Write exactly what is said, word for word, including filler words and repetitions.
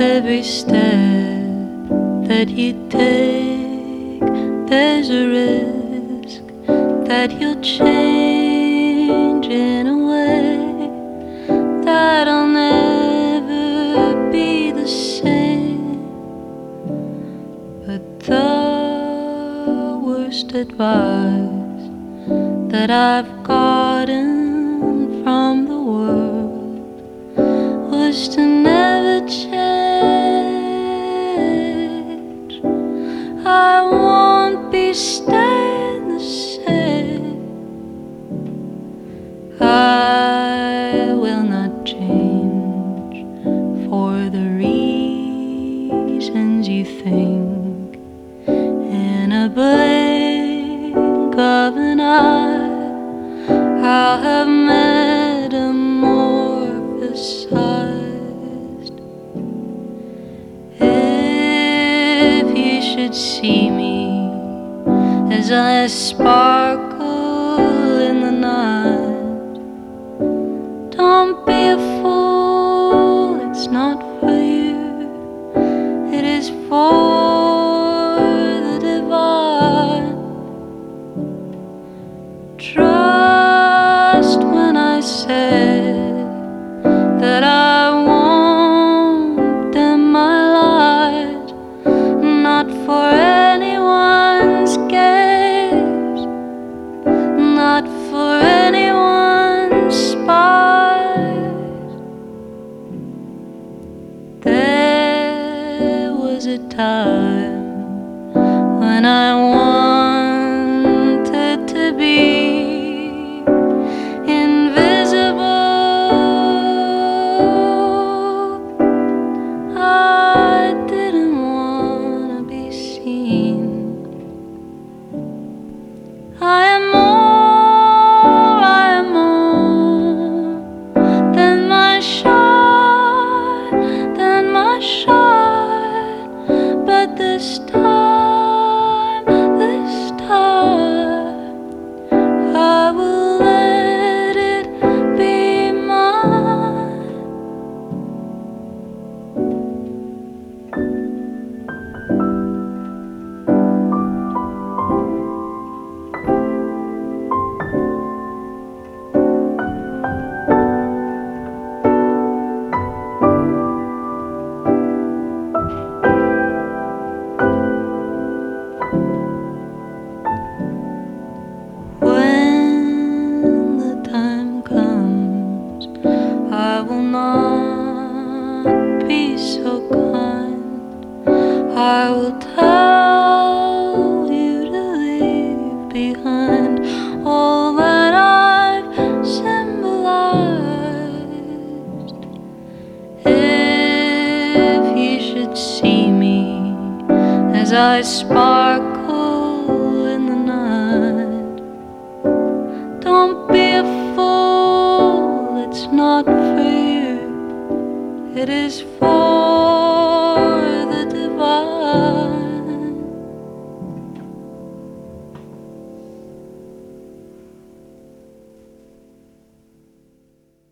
every step that you take, there's a risk that you'll change in a way that I'll never be the same. But the worst advice that I've gotten from the world was to never change. I won't be staying the same. I will not change for the reasons you think. In a blink of an eye, I'll have metamorphosized. If you should see me as I sparkle in the night, don't be a fool, it's not for you, it is for the divine. Trust when I say that I won't dim my light, not for anyone's gaze, not for anyone's spies. There was a time when I wanted to be invisible. I didn't want to be seen. I am more, I am more than my shine, than my shine. But this time, this time, I will let it be mine. When the time comes, I will not be so kind. I will tell you to leave behind all that I've symbolized. If you should see me as I sparkle